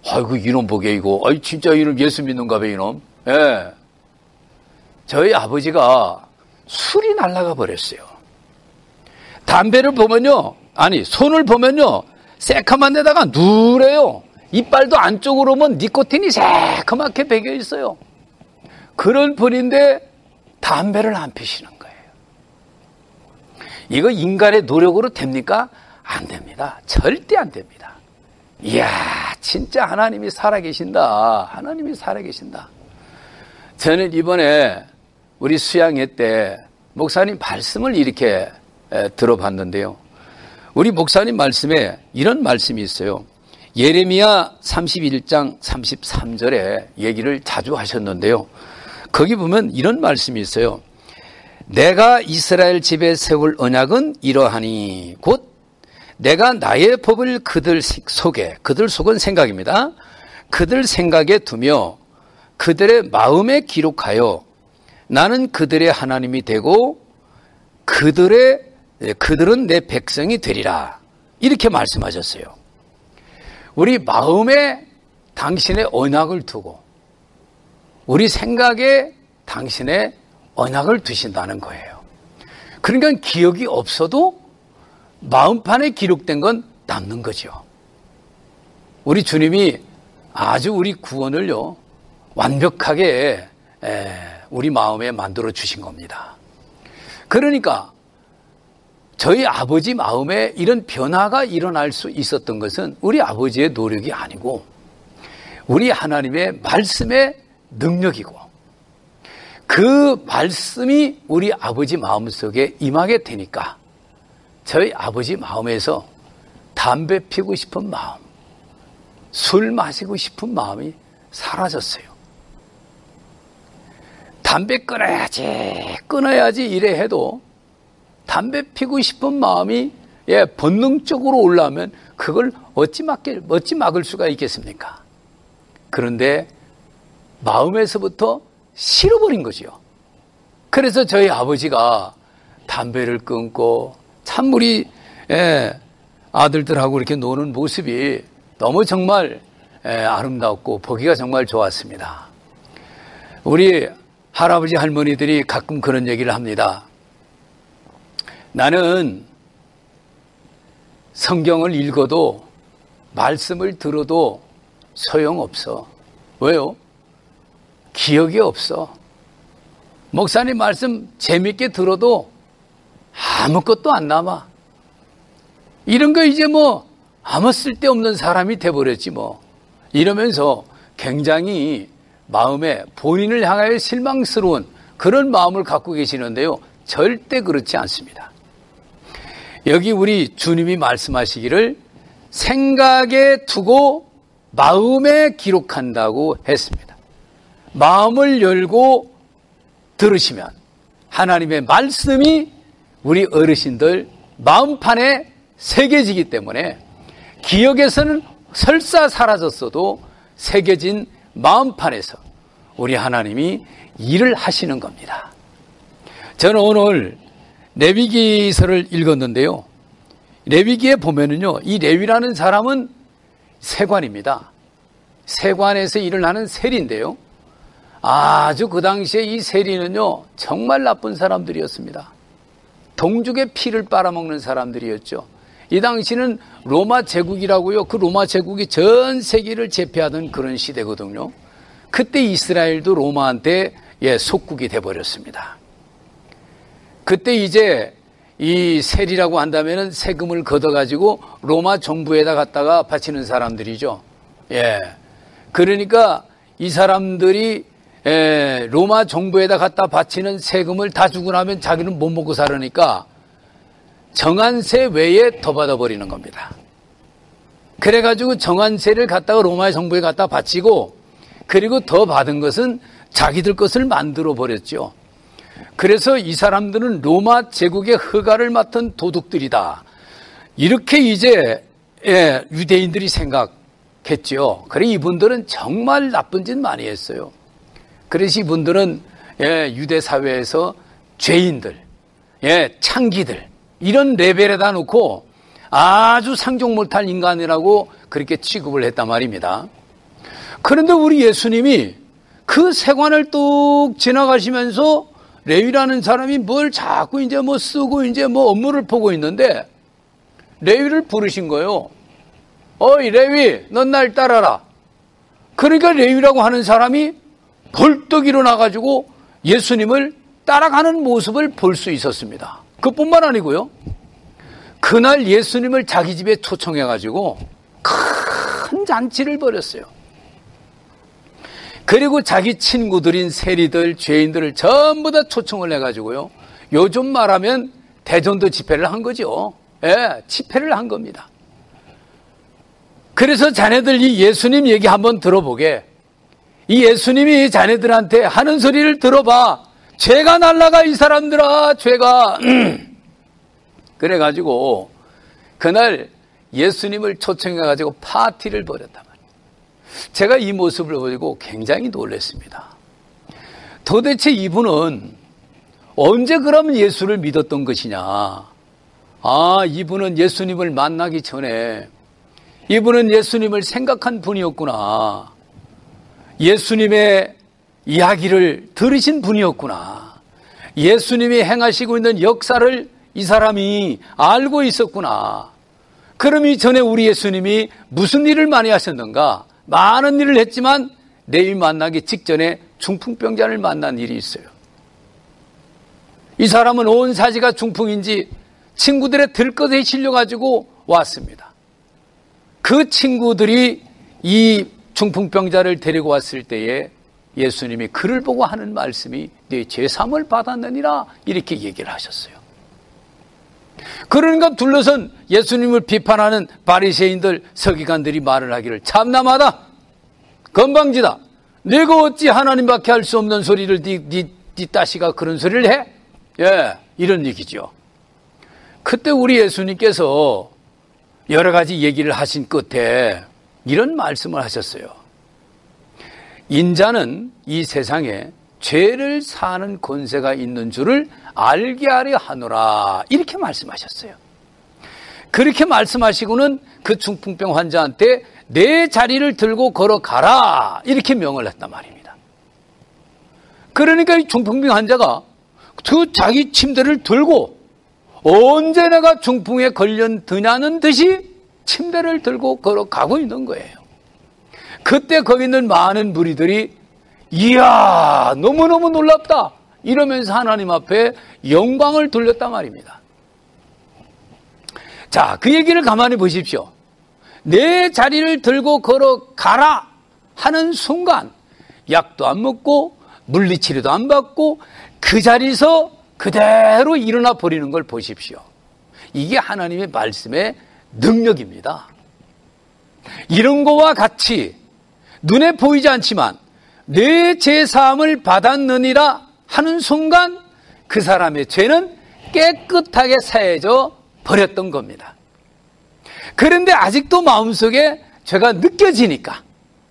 아이고, 이놈 보게, 이거. 아이, 진짜 이놈 예수 믿는가 봐, 이놈. 예. 저희 아버지가 술이 날아가 버렸어요. 담배를 보면요, 아니, 손을 보면요, 새카만 데다가 누래요. 이빨도 안쪽으로 보면 니코틴이 새카맣게 배겨 있어요. 그런 분인데 담배를 안 피시는 거예요. 이거 인간의 노력으로 됩니까? 안 됩니다. 절대 안 됩니다. 이야, 진짜 하나님이 살아계신다. 하나님이 살아계신다. 저는 이번에 우리 수양회 때 목사님 말씀을 이렇게 들어봤는데요. 우리 목사님 말씀에 이런 말씀이 있어요. 예레미야 31장 33절에 얘기를 자주 하셨는데요. 거기 보면 이런 말씀이 있어요. 내가 이스라엘 집에 세울 언약은 이러하니 곧 내가 나의 법을 그들 속은 생각입니다. 그들 생각에 두며 그들의 마음에 기록하여 나는 그들의 하나님이 되고 그들은 내 백성이 되리라. 이렇게 말씀하셨어요. 우리 마음에 당신의 언약을 두고 우리 생각에 당신의 언약을 두신다는 거예요. 그러니까 기억이 없어도 마음판에 기록된 건 남는 거죠. 우리 주님이 아주 우리 구원을요 완벽하게 우리 마음에 만들어 주신 겁니다. 그러니까 저희 아버지 마음에 이런 변화가 일어날 수 있었던 것은 우리 아버지의 노력이 아니고 우리 하나님의 말씀의 능력이고 그 말씀이 우리 아버지 마음속에 임하게 되니까 저희 아버지 마음에서 담배 피우고 싶은 마음, 술 마시고 싶은 마음이 사라졌어요. 담배 끊어야지 이래 해도 담배 피우고 싶은 마음이 본능적으로 올라오면 그걸 어찌 막을 수가 있겠습니까? 그런데 마음에서부터 싫어버린 거죠. 그래서 저희 아버지가 담배를 끊고 참 우리 아들들하고 이렇게 노는 모습이 너무 정말 아름답고 보기가 정말 좋았습니다. 우리 할아버지 할머니들이 가끔 그런 얘기를 합니다. 나는 성경을 읽어도 말씀을 들어도 소용없어. 왜요? 기억이 없어. 목사님 말씀 재밌게 들어도 아무것도 안 남아. 이런 거 이제 뭐 아무 쓸데없는 사람이 돼버렸지 뭐. 이러면서 굉장히 마음에 본인을 향하여 실망스러운 그런 마음을 갖고 계시는데요. 절대 그렇지 않습니다. 여기 우리 주님이 말씀하시기를 생각에 두고 마음에 기록한다고 했습니다. 마음을 열고 들으시면 하나님의 말씀이 우리 어르신들 마음판에 새겨지기 때문에 기억에서는 설사 사라졌어도 새겨진 마음판에서 우리 하나님이 일을 하시는 겁니다. 저는 오늘 레위기서를 읽었는데요. 레위기에 보면은요, 이 레위라는 사람은 세관입니다. 세관에서 일을 하는 세리인데요. 아주 그 당시에 이 세리는요, 정말 나쁜 사람들이었습니다. 동족의 피를 빨아먹는 사람들이었죠. 이 당시는 로마 제국이라고요. 그 로마 제국이 전 세계를 제패하던 그런 시대거든요. 그때 이스라엘도 로마한테 속국이 돼버렸습니다. 그때 이제 이 세리라고 한다면은 세금을 걷어가지고 로마 정부에다 갖다가 바치는 사람들이죠. 그러니까 이 사람들이 로마 정부에다 갖다 바치는 세금을 다 주고 나면 자기는 못 먹고 살으니까 정한세 외에 더 받아버리는 겁니다. 그래가지고 정한세를 갖다가 로마 정부에 갖다 바치고 그리고 더 받은 것은 자기들 것을 만들어 버렸죠. 그래서 이 사람들은 로마 제국의 허가를 맡은 도둑들이다. 이렇게 이제 유대인들이 생각했죠. 그래 이분들은 정말 나쁜 짓 많이 했어요. 그래서 이분들은 유대 사회에서 죄인들, 창기들 이런 레벨에다 놓고 아주 상종 못할 인간이라고 그렇게 취급을 했단 말입니다. 그런데 우리 예수님이 그 세관을 뚝 지나가시면서 레위라는 사람이 뭘 자꾸 이제 뭐 쓰고 이제 뭐 업무를 보고 있는데 레위를 부르신 거예요. 어이 레위, 넌 날 따라라. 그러니까 레위라고 하는 사람이 벌떡 일어나가지고 예수님을 따라가는 모습을 볼 수 있었습니다. 그뿐만 아니고요. 그날 예수님을 자기 집에 초청해가지고 큰 잔치를 벌였어요. 그리고 자기 친구들인 세리들, 죄인들을 전부 다 초청을 해가지고요. 요즘 말하면 대전도 집회를 한 거죠. 예, 집회를 한 겁니다. 그래서 자네들 이 예수님 얘기 한번 들어보게. 이 예수님이 자네들한테 하는 소리를 들어봐. 죄가 날라가 이 사람들아, 죄가. 그래가지고 그날 예수님을 초청해가지고 파티를 벌였단 말이에요. 제가 이 모습을 보고 굉장히 놀랐습니다. 도대체 이분은 언제 그러면 예수를 믿었던 것이냐. 아, 이분은 예수님을 만나기 전에 이분은 예수님을 생각한 분이었구나. 예수님의 이야기를 들으신 분이었구나. 예수님이 행하시고 있는 역사를 이 사람이 알고 있었구나. 그럼 이전에 우리 예수님이 무슨 일을 많이 하셨는가? 많은 일을 했지만 레위 만나기 직전에 중풍병자를 만난 일이 있어요. 이 사람은 온 사지가 중풍인지 친구들의 들것에 실려가지고 왔습니다. 그 친구들이 이 중풍병자를 데리고 왔을 때에 예수님이 그를 보고 하는 말씀이 네 죄사함을 받았느니라 이렇게 얘기를 하셨어요. 그러니까 둘러선 예수님을 비판하는 바리새인들, 서기관들이 말을 하기를 참남하다, 건방지다, 네가 어찌 하나님밖에 할 수 없는 소리를 네 따시가 그런 소리를 해? 예, 이런 얘기죠. 그때 우리 예수님께서 여러 가지 얘기를 하신 끝에 이런 말씀을 하셨어요. 인자는 이 세상에 죄를 사는 권세가 있는 줄을 알게 하려 하노라 이렇게 말씀하셨어요. 그렇게 말씀하시고는 그 중풍병 환자한테 내 자리를 들고 걸어가라 이렇게 명을 했단 말입니다. 그러니까 이 중풍병 환자가 그 자기 침대를 들고 언제 내가 중풍에 걸려드냐는 듯이 침대를 들고 걸어가고 있는 거예요. 그때 거기 있는 많은 무리들이 이야 너무너무 놀랍다 이러면서 하나님 앞에 영광을 돌렸단 말입니다. 자, 그 얘기를 가만히 보십시오. 내 자리를 들고 걸어가라 하는 순간 약도 안 먹고 물리치료도 안 받고 그 자리에서 그대로 일어나 버리는 걸 보십시오. 이게 하나님의 말씀의 능력입니다. 이런 거와 같이 눈에 보이지 않지만 내 죄사함을 받았느니라 하는 순간 그 사람의 죄는 깨끗하게 사해져 버렸던 겁니다. 그런데 아직도 마음속에 죄가 느껴지니까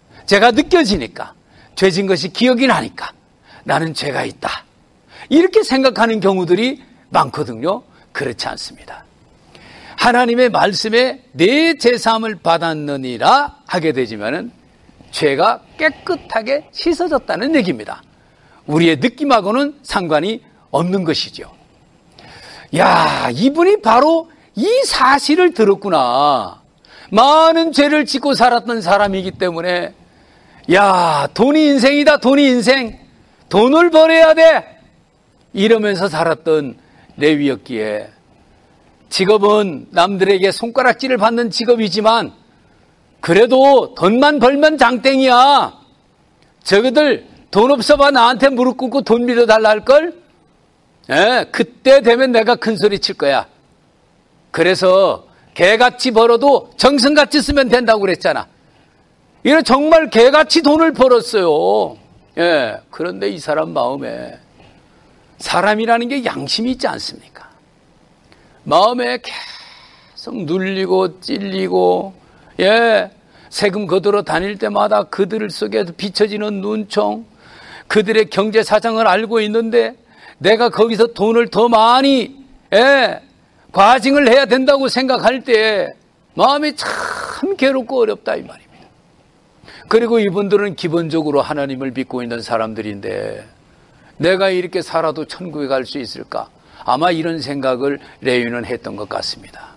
죄진 것이 기억이 나니까 나는 죄가 있다 이렇게 생각하는 경우들이 많거든요. 그렇지 않습니다. 하나님의 말씀에 내 죄사함을 받았느니라 하게 되지만은 죄가 깨끗하게 씻어졌다는 얘기입니다. 우리의 느낌하고는 상관이 없는 것이죠. 야, 이분이 바로 이 사실을 들었구나. 많은 죄를 짓고 살았던 사람이기 때문에 야, 돈이 인생이다. 돈이 인생. 돈을 벌어야 돼. 이러면서 살았던 레위였기에 직업은 남들에게 손가락질을 받는 직업이지만 그래도 돈만 벌면 장땡이야. 저거들 돈 없어봐 나한테 무릎 꿇고 돈 빌려달라 할걸? 예, 그때 되면 내가 큰 소리 칠 거야. 그래서 개같이 벌어도 정성같이 쓰면 된다고 그랬잖아. 이래 정말 개같이 돈을 벌었어요. 예, 그런데 이 사람 마음에 사람이라는 게 양심이 있지 않습니까? 마음에 계속 눌리고 찔리고 예, 세금 거두러 다닐 때마다 그들 속에서 비춰지는 눈총, 그들의 경제 사정을 알고 있는데 내가 거기서 돈을 더 많이 과징을 해야 된다고 생각할 때 마음이 참 괴롭고 어렵다 이 말입니다. 그리고 이분들은 기본적으로 하나님을 믿고 있는 사람들인데 내가 이렇게 살아도 천국에 갈 수 있을까? 아마 이런 생각을 레위는 했던 것 같습니다.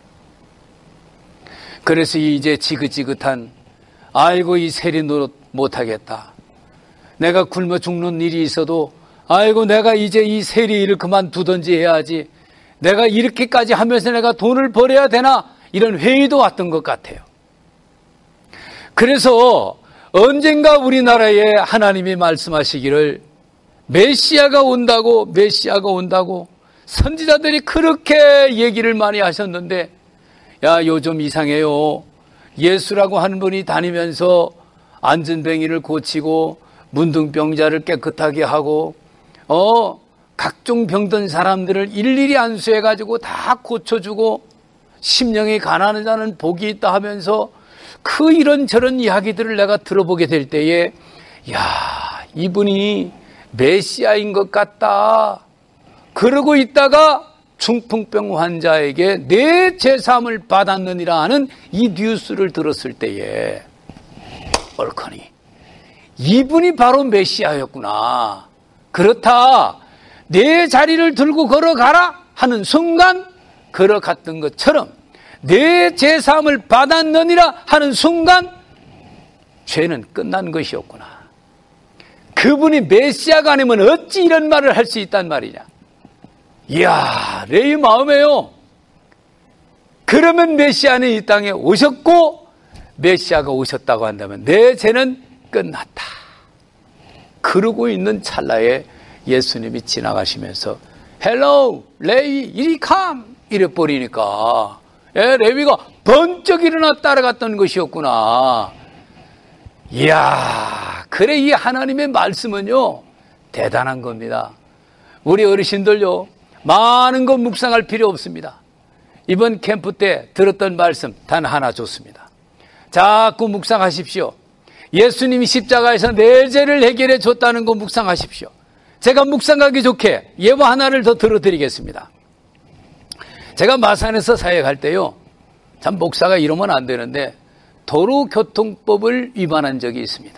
그래서 이제 지긋지긋한 아이고 이 세리 노릇 못하겠다. 내가 굶어 죽는 일이 있어도 아이고 내가 이제 이 세리 일을 그만두든지 해야지. 내가 이렇게까지 하면서 내가 돈을 벌어야 되나? 이런 회의도 왔던 것 같아요. 그래서 언젠가 우리나라에 하나님이 말씀하시기를 메시아가 온다고 선지자들이 그렇게 얘기를 많이 하셨는데 야 요즘 이상해요. 예수라고 하는 분이 다니면서 안전뱅이를 고치고 문둥병자를 깨끗하게 하고 각종 병든 사람들을 일일이 안수해가지고 다 고쳐주고 심령이 가난한 자는 복이 있다 하면서 그 이런저런 이야기들을 내가 들어보게 될 때에 야 이분이 메시아인 것 같다. 그러고 있다가 중풍병 환자에게 내 제사함을 받았느니라 하는 이 뉴스를 들었을 때에 얼커니 이분이 바로 메시아였구나. 그렇다. 내 자리를 들고 걸어가라 하는 순간 걸어갔던 것처럼 내 제사함을 받았느니라 하는 순간 죄는 끝난 것이었구나. 그분이 메시아가 아니면 어찌 이런 말을 할 수 있단 말이냐. 이야, 레위 마음에요. 그러면 메시아는 이 땅에 오셨고 메시아가 오셨다고 한다면 내 죄는 끝났다. 그러고 있는 찰나에 예수님이 지나가시면서 헬로우 레위 이리 컴 이래 버리니까 레위가 번쩍 일어나 따라갔던 것이었구나. 이야, 그래 이 하나님의 말씀은요 대단한 겁니다. 우리 어르신들요 많은 거 묵상할 필요 없습니다. 이번 캠프 때 들었던 말씀 단 하나 좋습니다. 자꾸 묵상하십시오. 예수님이 십자가에서 내 죄를 해결해 줬다는 거 묵상하십시오. 제가 묵상하기 좋게 예화 하나를 더 들어드리겠습니다. 제가 마산에서 사역할 때요 참 목사가 이러면 안 되는데 도로교통법을 위반한 적이 있습니다.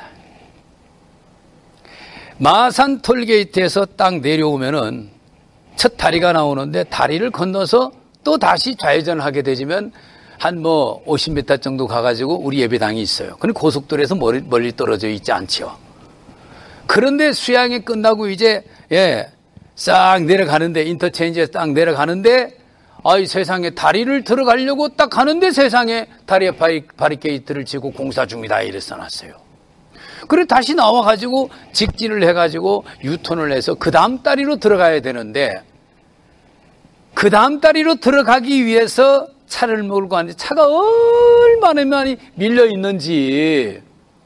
마산 톨게이트에서 딱 내려오면은 첫 다리가 나오는데 다리를 건너서 또 다시 좌회전하게 되지만 한 50m 정도 가가지고 우리 예배당이 있어요. 근데 고속도로에서 멀리 떨어져 있지 않지요. 그런데 수양이 끝나고 이제 싹 내려가는데 인터체인지에서 딱 내려가는데 아이 세상에 다리를 들어가려고 딱 가는데 세상에 다리에 바리케이트를 치고 공사 중이다 이래 써놨어요. 그래 다시 나와가지고 직진을 해가지고 유턴을 해서 그 다음 다리로 들어가야 되는데 그 다음 다리로 들어가기 위해서 차를 몰고 왔는데 차가 얼마나 많이 밀려 있는지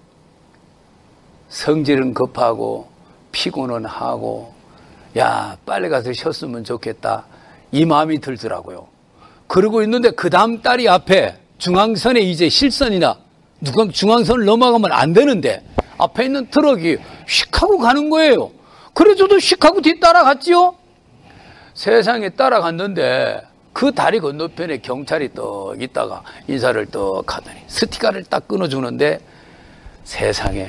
성질은 급하고 피곤은 하고 야 빨리 가서 쉬었으면 좋겠다 이 마음이 들더라고요. 그러고 있는데 그 다음 다리 앞에 중앙선에 이제 실선이나 누가 중앙선을 넘어가면 안 되는데 앞에 있는 트럭이 휙 하고 가는 거예요. 그래 저도 휙 하고 뒤따라갔지요. 세상에 따라갔는데 그 다리 건너편에 경찰이 떡 있다가 인사를 떡 하더니 스티커를 딱 끊어주는데 세상에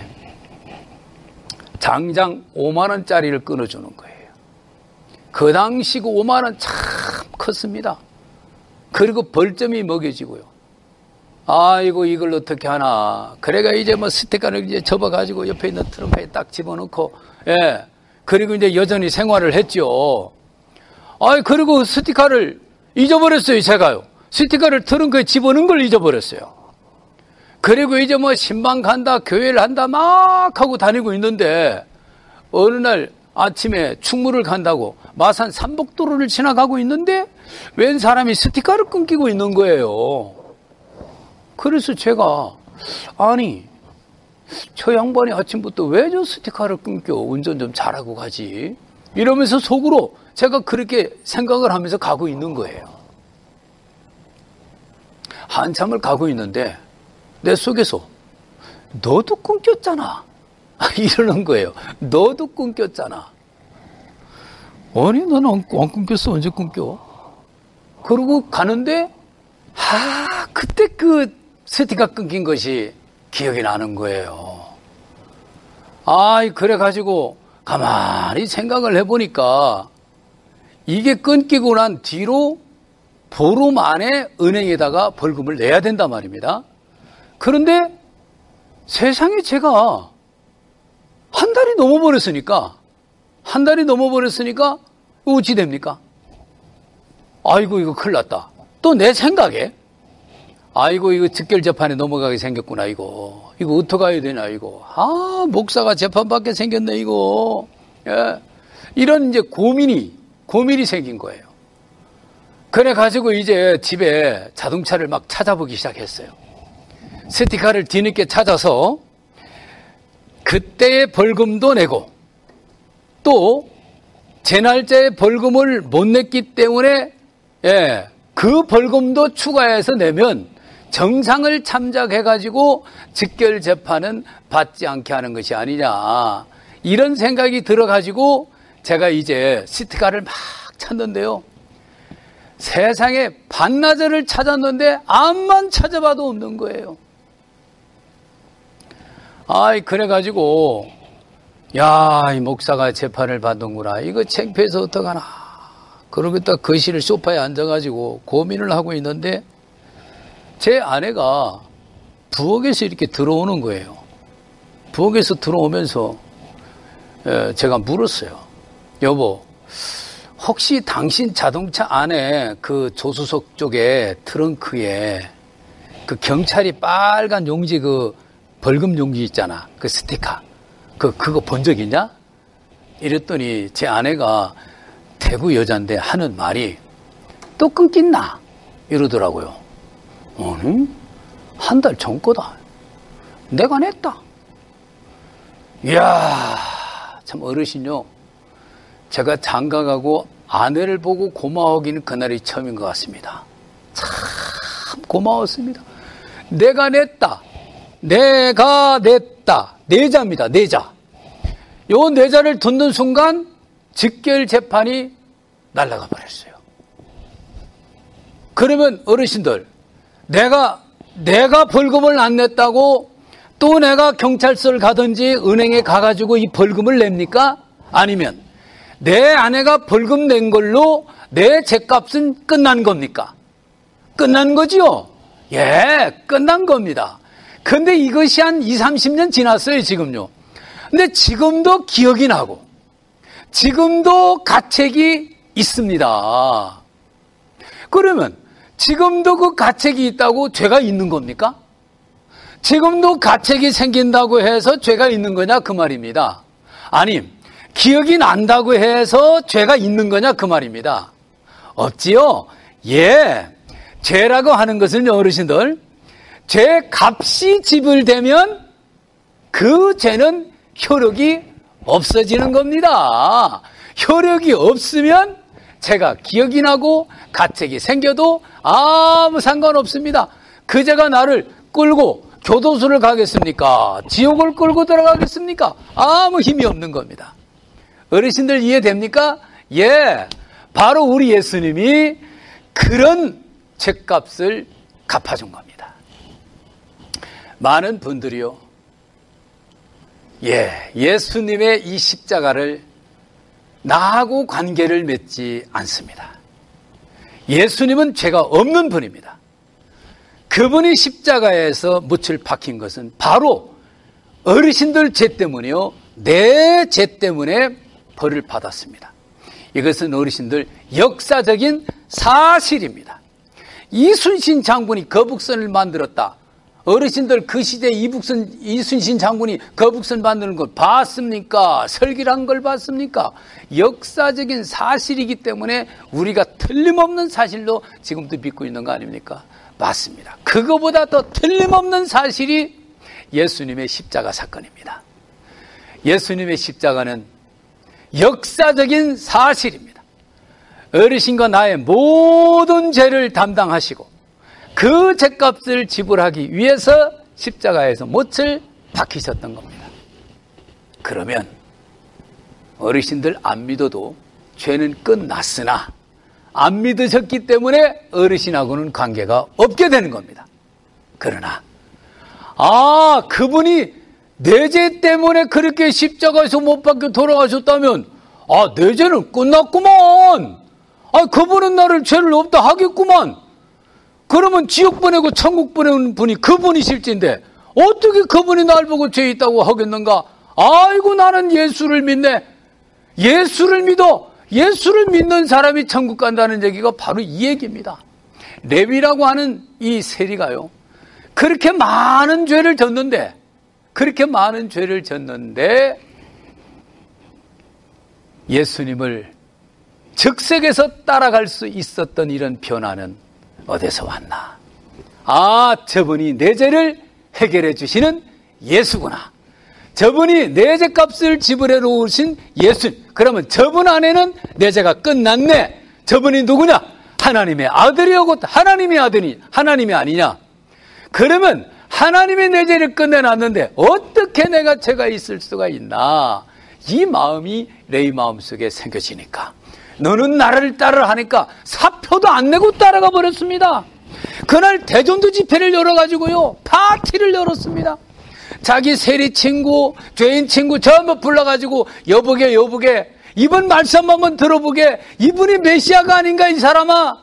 장장 5만 원짜리를 끊어주는 거예요. 그 당시 그 5만 원 참 컸습니다. 그리고 벌점이 먹여지고요. 아이고 이걸 어떻게 하나. 그래가 이제 스티커를 이제 접어가지고 옆에 있는 트렁크에 딱 집어넣고 그리고 이제 여전히 생활을 했죠. 그리고 스티커를 잊어버렸어요. 제가요. 스티커를 트렁크에 집어넣은 걸 잊어버렸어요. 그리고 이제 신방 간다 교회를 한다 막 하고 다니고 있는데 어느 날 아침에 충무를 간다고 마산 삼복도로를 지나가고 있는데 웬 사람이 스티커를 끊기고 있는 거예요. 그래서 제가 아니 저 양반이 아침부터 왜 저 스티커를 끊겨 운전 좀 잘하고 가지 이러면서 속으로 제가 그렇게 생각을 하면서 가고 있는 거예요. 한참을 가고 있는데 내 속에서 너도 끊겼잖아 이러는 거예요. 너도 끊겼잖아. 아니 나는 안 끊겼어. 언제 끊겨? 그러고 가는데 그때 그 스티커 끊긴 것이 기억이 나는 거예요. 그래가지고 가만히 생각을 해보니까 이게 끊기고 난 뒤로 보름 안에 은행에다가 벌금을 내야 된단 말입니다. 그런데 세상에 제가 한 달이 넘어버렸으니까 어찌 됩니까? 아이고 이거 큰일 났다. 또 내 생각에 이거 즉결재판에 넘어가게 생겼구나 이거 어떡해야 되나 이거. 목사가 재판받게 생겼네 이거. 예. 이런 이제 고민이 생긴 거예요. 그래가지고 이제 집에 자동차를 막 찾아보기 시작했어요. 스티커를 뒤늦게 찾아서 그때의 벌금도 내고 또 제 날짜에 벌금을 못 냈기 때문에 그 벌금도 추가해서 내면 정상을 참작해가지고 즉결재판은 받지 않게 하는 것이 아니냐 이런 생각이 들어가지고 제가 이제 스티커를 막 찾는데요. 세상에 반나절을 찾았는데 암만 찾아봐도 없는 거예요. 그래가지고 이 목사가 재판을 받는구나. 이거 창피해서 어떡하나. 그러고 딱 거실 소파에 앉아가지고 고민을 하고 있는데 제 아내가 부엌에서 이렇게 들어오는 거예요. 부엌에서 들어오면서 제가 물었어요. 여보, 혹시 당신 자동차 안에 그 조수석 쪽에 트렁크에 그 경찰이 빨간 용지 그 벌금 용지 있잖아. 그 스티커. 그거 본 적 있냐? 이랬더니 제 아내가 대구 여잔데 하는 말이 또 끊겼나? 이러더라고요. 아니, 한 달 전 거다. 내가 냈다. 이야, 참 어르신요. 제가 장가가고 아내를 보고 고마워하기는 그날이 처음인 것 같습니다. 참 고마웠습니다. 내가 냈다. 내자입니다. 내자. 요 내자를 듣는 순간 즉결 재판이 날아가 버렸어요. 그러면 어르신들, 내가 벌금을 안 냈다고 또 내가 경찰서를 가든지 은행에 가가지고 이 벌금을 냅니까? 아니면 내 아내가 벌금 낸 걸로 내 죗값은 끝난 겁니까? 끝난 거지요? 예, 끝난 겁니다. 근데 이것이 한 20, 30년 지났어요, 지금요. 근데 지금도 기억이 나고, 지금도 가책이 있습니다. 그러면 지금도 그 가책이 있다고 죄가 있는 겁니까? 지금도 가책이 생긴다고 해서 죄가 있는 거냐 그 말입니다. 아니, 기억이 난다고 해서 죄가 있는 거냐 그 말입니다. 없지요? 예, 죄라고 하는 것은 어르신들, 죄 값이 지불되면 그 죄는 효력이 없어지는 겁니다. 효력이 없으면 죄가 기억이 나고 가책이 생겨도 아무 상관없습니다. 그 죄가 나를 끌고 교도소를 가겠습니까? 지옥을 끌고 들어가겠습니까? 아무 힘이 없는 겁니다. 어르신들 이해됩니까? 예, 바로 우리 예수님이 그런 죄값을 갚아준 겁니다. 많은 분들이요, 예수님의 이 십자가를 나하고 관계를 맺지 않습니다. 예수님은 죄가 없는 분입니다. 그분이 십자가에서 못을 박힌 것은 바로 어르신들 죄 때문이요, 내 죄 때문에 벌을 받았습니다. 이것은 어르신들 역사적인 사실입니다. 이순신 장군이 거북선을 만들었다. 어르신들 그 시대 이순신 장군이 거북선 만드는 걸 봤습니까? 설계한 걸 봤습니까? 역사적인 사실이기 때문에 우리가 틀림없는 사실로 지금도 믿고 있는 거 아닙니까? 맞습니다. 그거보다 더 틀림없는 사실이 예수님의 십자가 사건입니다. 예수님의 십자가는 역사적인 사실입니다. 어르신과 나의 모든 죄를 담당하시고 그 죄값을 지불하기 위해서 십자가에서 못을 박히셨던 겁니다. 그러면 어르신들 안 믿어도 죄는 끝났으나 안 믿으셨기 때문에 어르신하고는 관계가 없게 되는 겁니다. 그러나 그분이 내 죄 때문에 그렇게 십자가에서 못 박혀 돌아가셨다면 내 죄는 끝났구만. 그분은 나를 죄를 없다 하겠구만. 그러면 지옥 보내고 천국 보내는 분이 그분이실진데 어떻게 그분이 날 보고 죄 있다고 하겠는가? 아이고, 나는 예수를 믿네. 예수를 믿어. 예수를 믿는 사람이 천국 간다는 얘기가 바로 이 얘기입니다. 레위라고 하는 이 세리가요, 그렇게 많은 죄를 졌는데 예수님을 즉석에서 따라갈 수 있었던 이런 변화는 어디서 왔나? 저분이 내 죄를 해결해 주시는 예수구나. 저분이 내 죄값을 지불해 놓으신 예수. 그러면 저분 안에는 내 죄가 끝났네. 저분이 누구냐? 하나님의 아들이고, 하나님의 아들이 하나님이 아니냐? 그러면 하나님이 내 죄를 끝내놨는데 어떻게 내가 죄가 있을 수가 있나? 이 마음이 레위 마음속에 생겨지니까, 너는 나를 따르라 하니까 사표도 안 내고 따라가 버렸습니다. 그날 대전도 집회를 열어가지고요, 파티를 열었습니다. 자기 세리 친구, 죄인 친구 전부 불러가지고 여보게 이번 말씀 한번 들어보게. 이분이 메시아가 아닌가, 이 사람아.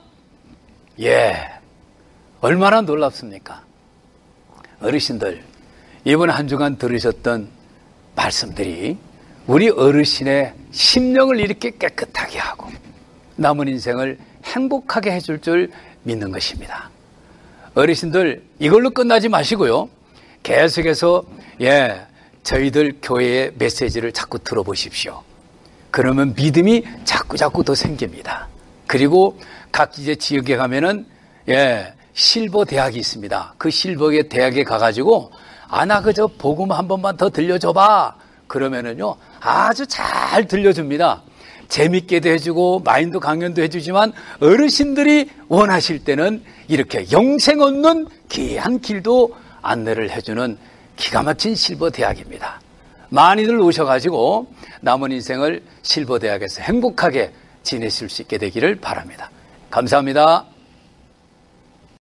얼마나 놀랍습니까? 어르신들, 이번 한 주간 들으셨던 말씀들이 우리 어르신의 심령을 이렇게 깨끗하게 하고 남은 인생을 행복하게 해줄 줄 믿는 것입니다. 어르신들, 이걸로 끝나지 마시고요, 계속해서 저희들 교회의 메시지를 자꾸 들어보십시오. 그러면 믿음이 자꾸 더 생깁니다. 그리고 각 이제 지역에 가면은 실버 대학이 있습니다. 그 실버의 대학에 가가지고 나 그저 복음 한 번만 더 들려줘봐. 그러면은요, 아주 잘 들려줍니다. 재밌게도 해주고 마인드 강연도 해주지만 어르신들이 원하실 때는 이렇게 영생 얻는 귀한 길도 안내를 해주는 기가 막힌 실버 대학입니다. 많이들 오셔가지고 남은 인생을 실버 대학에서 행복하게 지내실 수 있게 되기를 바랍니다. 감사합니다.